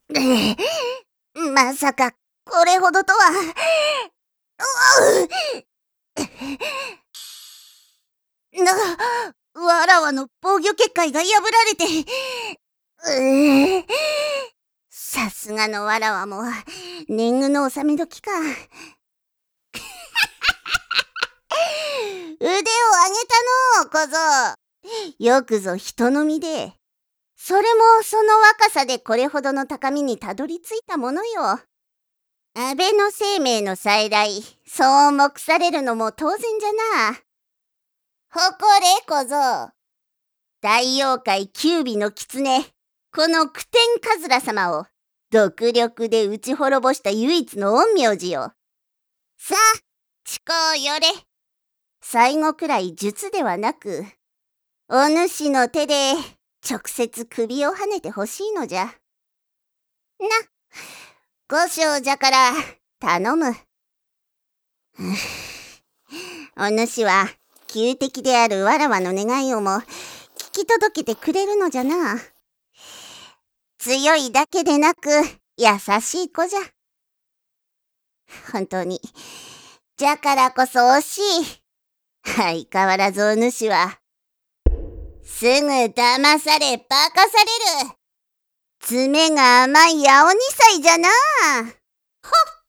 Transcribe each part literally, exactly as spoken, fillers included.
ええ、まさかこれほどとは。ううな、わらわの防御結界が破られて。うえさすがのわらわも年貢の納め時か。腕を上げたのう小僧。よくぞ人の身で。それもその若さでこれほどの高みにたどり着いたものよ。安倍の生命の再来、そう目されるのも当然じゃな。誇れ小僧。大妖怪九尾の狐、この九天カ様を独力で打ち滅ぼした唯一の陰陽師よ。さあ、地高よれ。最後くらい術ではなく、お主の手で直接首をはねてほしいのじゃ。な、五章じゃから頼む。お主は旧敵であるわらわの願いをも聞き届けてくれるのじゃな。強いだけでなく優しい子じゃ。本当に。じゃからこそ惜しい。相変わらずお主はすぐ騙され化かされる。爪が甘い青二歳じゃな。ほっ。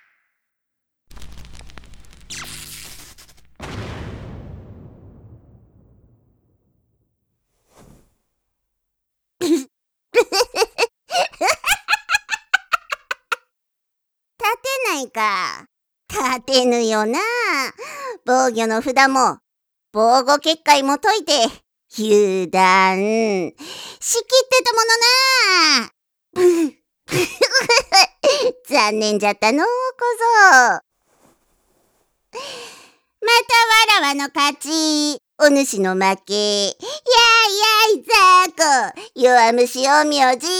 立てないか。立てぬよな。防御の札も防護結界も解いて油断しきってたものな。残念じゃったのう小僧。またわらわの勝ち。お主の負け。やいやいざーこ。弱虫陰陽師。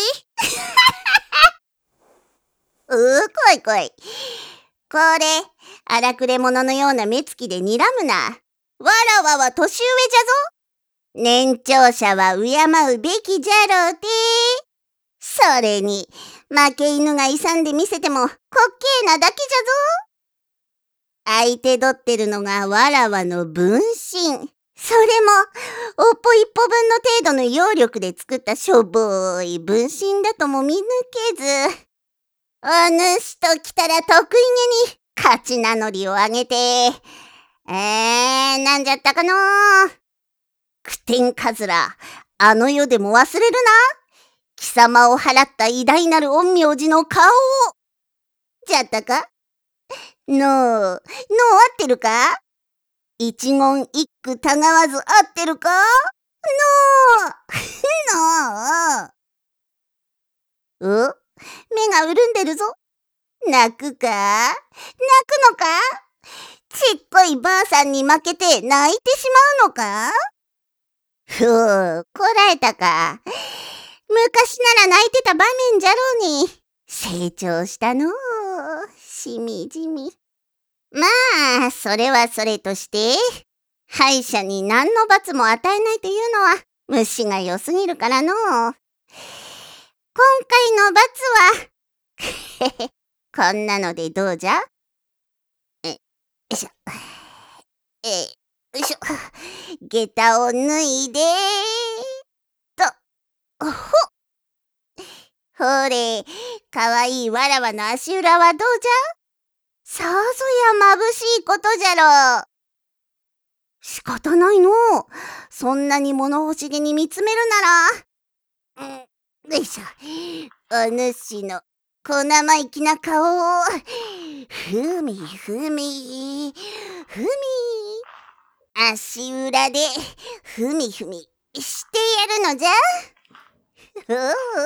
うーこいこい。これ荒くれ者のような目つきで睨むな。わらわは年上じゃぞ。年長者は敬うべきじゃろうて。それに負け犬が勇んでみせても滑稽なだけじゃぞ。相手取ってるのがわらわの分身。それもおっぽ一歩分の程度の揚力で作ったしょぼい分身だとも見抜けず、お主と来たら得意げに勝ち名乗りをあげて、えー、なんじゃったかのー。九天カズラ、あの世でも忘れるな。貴様を払った偉大なる陰陽師の顔を。じゃったかのう、のう合ってるか。一言一句たがわず合ってるかのう。のう。う目が潤んでるぞ。泣くか泣くのか。ちっこいばあさんに負けて泣いてしまうのか。ふう、こらえたか。昔なら泣いてた場面じゃろうに。成長したのう。しみじみ。まあ、それはそれとして、敗者に何の罰も与えないというのは虫が良すぎるからのう。今回の罰は、こんなのでどうじゃ。え、よいしょ。え、よいしょ。下駄を脱いでと、ほっ。ほれ、かわいいわらわの足裏はどうじゃ。さぞやまぶしいことじゃろう。仕方ないのう。そんなに物欲しげに見つめるなら。うん、よいしょ。お主の小生意気な顔をふみふみふみ足裏でふみふみしてやるのじゃ。うう情け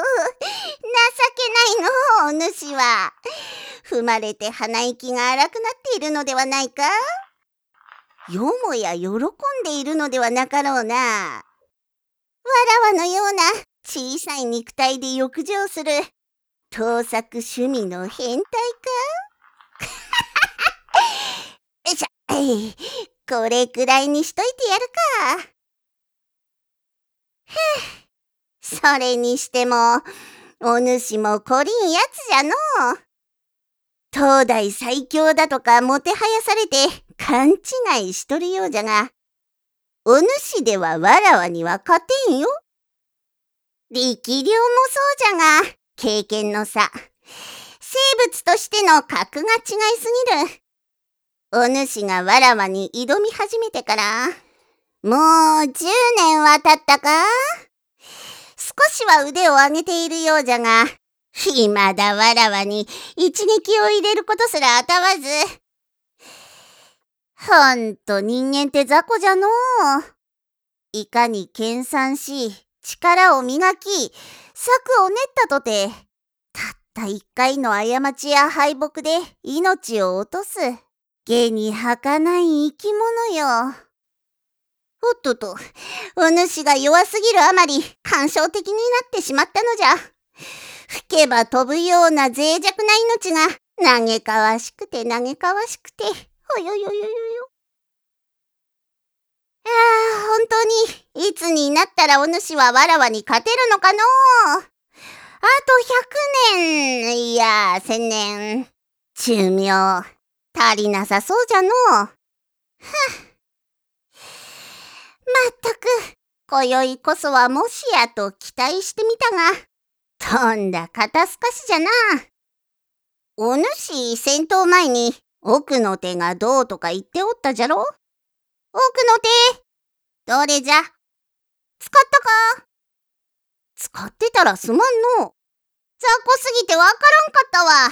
ないのお主は。踏まれて鼻息が荒くなっているのではないか。よもや喜んでいるのではなかろうな。わらわのような小さい肉体で浴場する盗作趣味の変態か。よいしょ。えい、これくらいにしといてやるか。ふぅ、それにしてもお主もこりんやつじゃのう。東大最強だとかもてはやされて勘違いしとるようじゃが、お主ではわらわには勝てんよ。力量もそうじゃが、経験の差。生物としての格が違いすぎる。お主がわらわに挑み始めてから、もうじゅうねんは経ったか？少しは腕を上げているようじゃが、いまだわらわに一撃を入れることすら当たわず。ほんと人間って雑魚じゃのう。いかに研鑽し、力を磨き、策を練ったとて、たった一回の過ちや敗北で命を落とす、下に儚い生き物よ。おっとっと、お主が弱すぎるあまり感傷的になってしまったのじゃ。吹けば飛ぶような脆弱な命が嘆かわしくて嘆かわしくて、ほよよよよよ。ああ、本当にいつになったらお主はわらわに勝てるのかのう。あとひゃくねん、いや千年、寿命足りなさそうじゃのう。はっ、まったく今宵こそはもしやと期待してみたが、とんだ肩透かしじゃな。お主戦闘前に奥の手がどうとか言っておったじゃろ。奥の手どれじゃ。使ったか？使ってたらすまんの。雑魚すぎてわからんかったわ。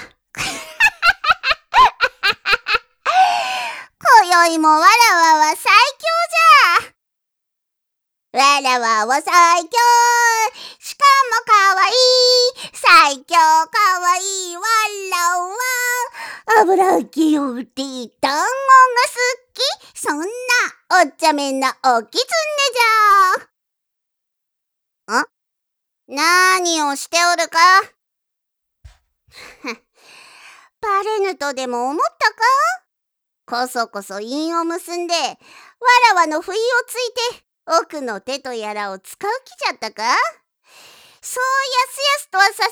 今宵もわらわは最強じゃ。わらわは最強。しかもかわいい。最強かわいいわらわ。油揚げより団子が好き。そんなおっちゃめなおきつねじゃ。ん？なーにをしておるか？バレぬとでも思ったか？こそこそ韻を結んで、わらわの不意をついて、奥の手とやらを使う気じゃったか？そうやすやすとはさ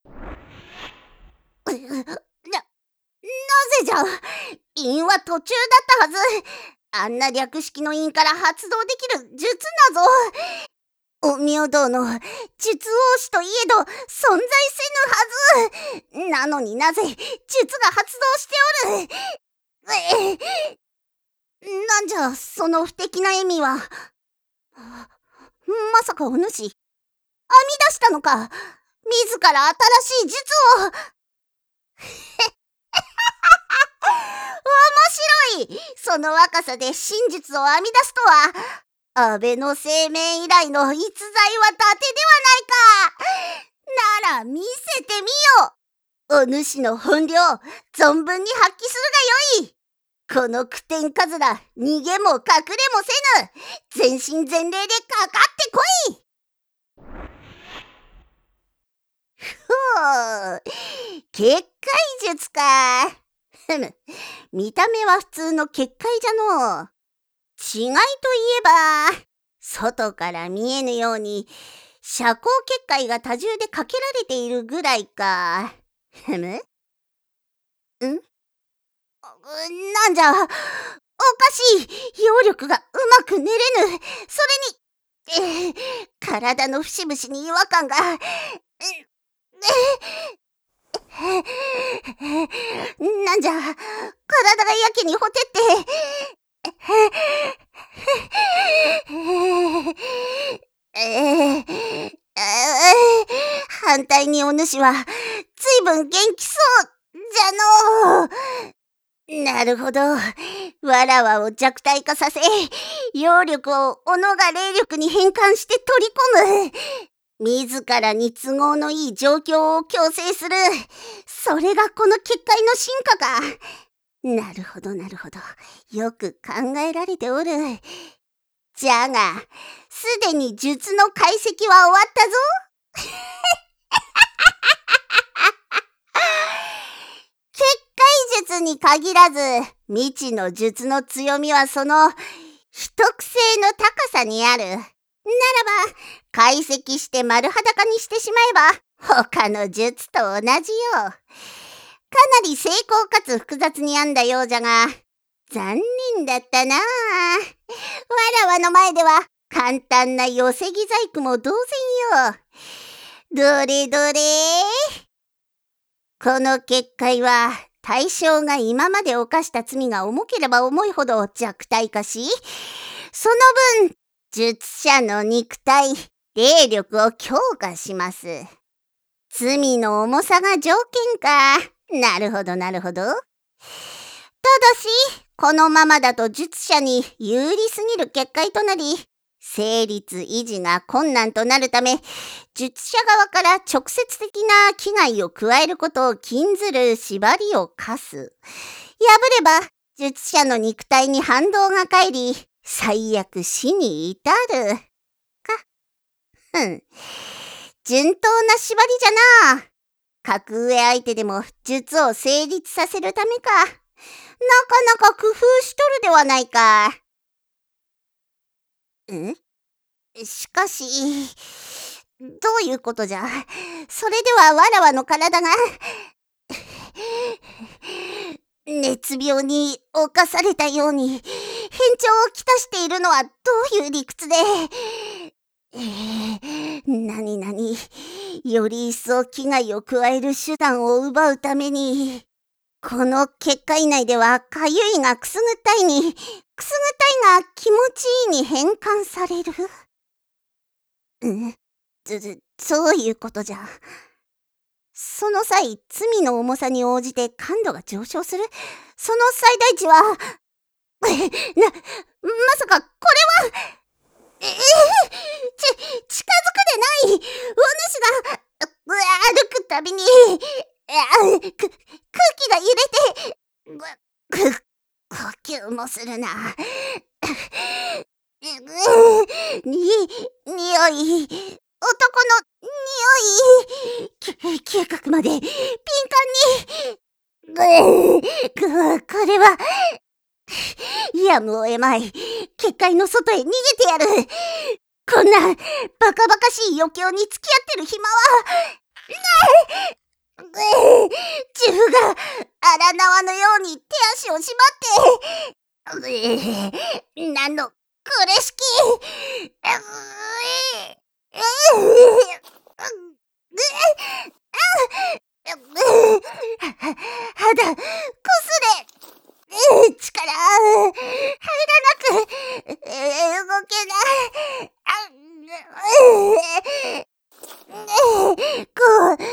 せ。な、なぜじゃ。韻は途中だったはず。あんな略式の韻から発動できる術なぞ。陰陽道の術王子といえど存在せぬはず。なのになぜ術が発動しておる。ええ、なんじゃその不敵な笑みは。まさかお主編み出したのか。自ら新しい術を。面白い。その若さで真術を編み出すとは。安倍の生命以来の逸材は伊達ではないか。なら見せてみよ。お主の本領存分に発揮するがよい。この九天かずら逃げも隠れもせぬ。全身全霊でかかってこい。ほう、結界術か。ふむ、見た目は普通の結界じゃのう。違いといえば、外から見えぬように遮光結界が多重でかけられているぐらいか。ふむ？ん？なんじゃ、おかしい。揚力がうまく練れぬ。それに、えー、体の節々に違和感が。なんじゃ、体がやけにほてって。えー、反対にお主はずいぶん元気そうじゃのう。なるほど。わらわを弱体化させ、揚力を己が霊力に変換して取り込む。自らに都合のいい状況を強制する。それがこの結界の進化か。なるほどなるほど。よく考えられておる。じゃが、すでに術の解析は終わったぞ。結界術に限らず、未知の術の強みはその秘匿性の高さにある。ならば、解析して丸裸にしてしまえば、 他の術と同じよ。かなり精巧かつ複雑に編んだようじゃが、残念だったなあ。わらわの前では簡単な寄せ木細工も同然よ。どれどれ。この結界は対象が今まで犯した罪が重ければ重いほど弱体化し、その分術者の肉体、霊力を強化します。罪の重さが条件か。なるほどなるほど。ただしこのままだと術者に有利すぎる結界となり、成立維持が困難となるため、術者側から直接的な危害を加えることを禁ずる縛りを課す。破れば術者の肉体に反動が返り、最悪死に至る。か。ふん。順当な縛りじゃな。格上相手でも術を成立させるためか。なかなか工夫しとるではないか。ん？しかし、どういうことじゃ。それではわらわの体が熱病に侵されたように変調をきたしているのはどういう理屈で。えー、なになに、より一層危害を加える手段を奪うために、この結界内ではかゆいがくすぐったいに、くすぐったいが気持ちいいに変換される。ん？ず、そういうことじゃ。その際、罪の重さに応じて感度が上昇する。その最大値は、な、まさかこれは、えー、ち、近づくでない。お主が、歩くたびに、く、空気が揺れて、く、呼吸もするな。に、匂い、男の匂い、嗅覚まで敏感に。これは、やむを得まい。結界の外へ逃げてやる。こんなバカバカしい余興に付き合ってる暇は自分が荒縄のように手足を縛って何のこれしき肌こすれ力入らなく動けない。こ、小僧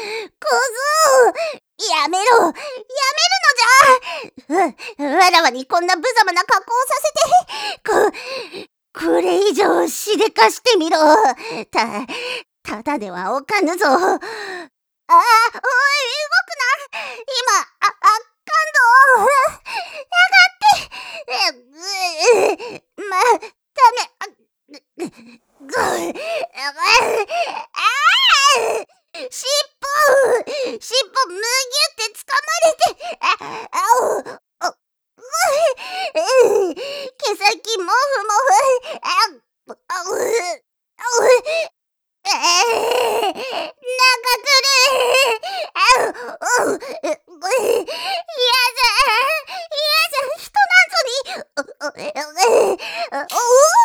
やめろやめるのじゃ。わ、わらわにこんな無様な格好をさせて、こ、これ以上しでかしてみろ。た、ただではおかぬぞ。あ、おい、動くな。今、あ、あ、感動。やがって。ま、ダメ。ご、しっぽ、しっぽむぎゅってつかまれて、あ、あお、お、毛先もふもふ、あ、あ、あ、えー、長くる。あ、お、う、やだ、やだ、人なんぞに、お、お、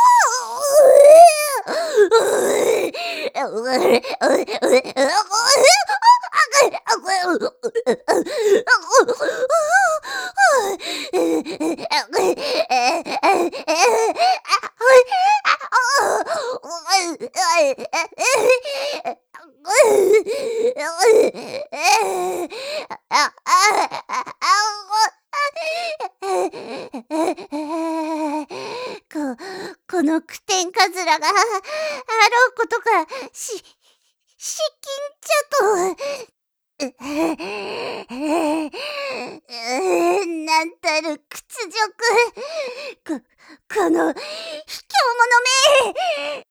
こ、この苦天かずらがあろうことかし、失禁じゃと。なんたる屈辱。こ、この卑怯者め。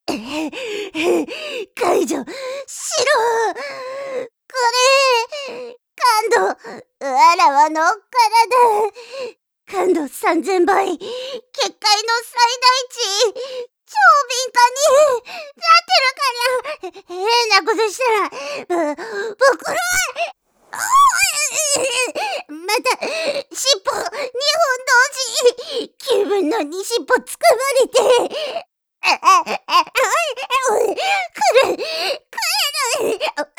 解除しろ。これ感度わらわの体感度さんぜんばい、結界の最大値超敏感になってるかにゃ。変なことしたらぶ、僕らまた、尻尾、にほん同時、気分のに尻尾つかまれて、あ、あ、あ、あ、くる、くる、